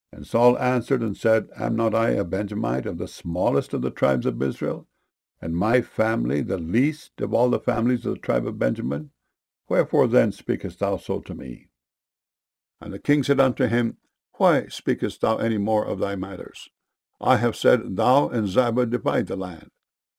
And Saul answered and said, Am not I a Benjamite of the smallest of the tribes of Israel, and my family the least of all the families of the tribe of Benjamin? Wherefore then speakest thou so to me? And the king said unto him, Why speakest thou any more of thy matters? I have said, Thou and Ziba divide the land.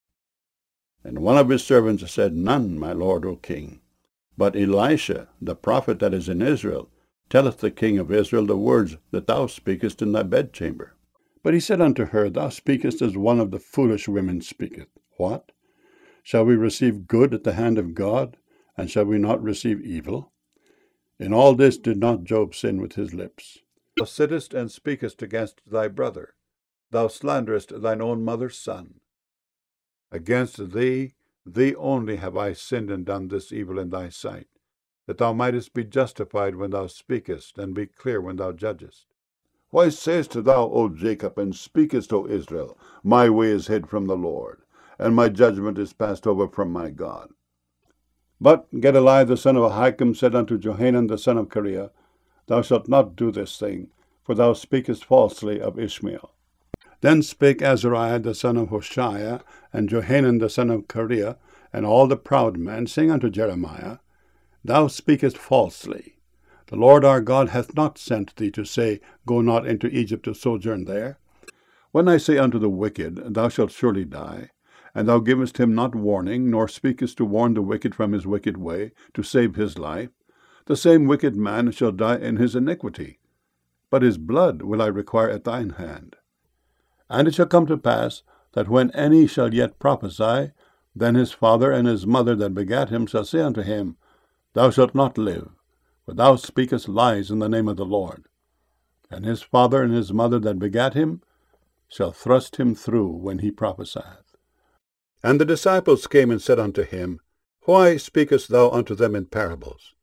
And one of his servants said, None, my lord, O king. But Elisha, the prophet that is in Israel, telleth the king of Israel the words that thou speakest in thy bedchamber. But he said unto her, Thou speakest as one of the foolish women speaketh. What? Shall we receive good at the hand of God, and shall we not receive evil? In all this did not Job sin with his lips. Thou sittest and speakest against thy brother. Thou slanderest thine own mother's son. Against thee only have I sinned and done this evil in thy sight, that thou mightest be justified when thou speakest, and be clear when thou judgest. Why sayest thou, O Jacob, and speakest, O Israel, My way is hid from the Lord, and my judgment is passed over from my God? But Gedaliah the son of Ahikam said unto Johanan the son of Kareah, Thou shalt not do this thing, for thou speakest falsely of Ishmael. Then spake Azariah the son of Hoshaiah, and Johanan the son of Kareah, and all the proud men, saying unto Jeremiah, Thou speakest falsely. The Lord our God hath not sent thee to say, Go not into Egypt to sojourn there. When I say unto the wicked, Thou shalt surely die, and thou givest him not warning, nor speakest to warn the wicked from his wicked way, to save his life, the same wicked man shall die in his iniquity. But his blood will I require at thine hand. And it shall come to pass, that when any shall yet prophesy, then his father and his mother that begat him shall say unto him, Thou shalt not live, for thou speakest lies in the name of the Lord. And his father and his mother that begat him shall thrust him through when he prophesieth. And the disciples came and said unto him, Why speakest thou unto them in parables?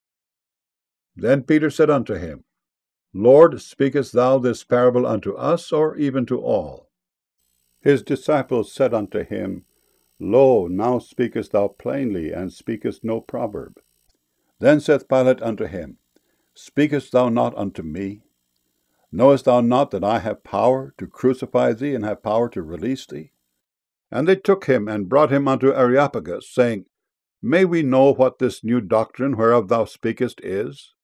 Then Peter said unto him, Lord, speakest thou this parable unto us, or even to all? His disciples said unto him, Lo, now speakest thou plainly, and speakest no proverb. Then saith Pilate unto him, Speakest thou not unto me? Knowest thou not that I have power to crucify thee, and have power to release thee? And they took him, and brought him unto Areopagus, saying, May we know what this new doctrine whereof thou speakest is?